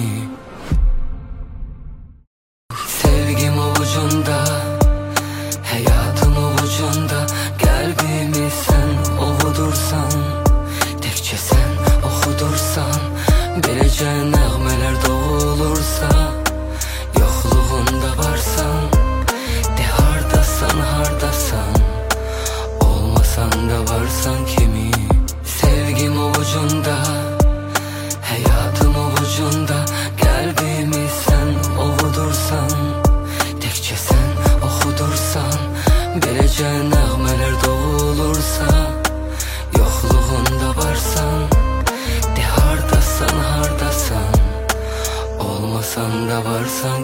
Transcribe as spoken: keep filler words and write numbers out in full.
Sevgim avucunda, hayatım avucunda, kalbimi sen ovudursan, tekçe sen oxudursan, bileceğin nəğmələr doğulursa, yoxluğunda varsan, de hardasan hardasan, olmasan da varsan ki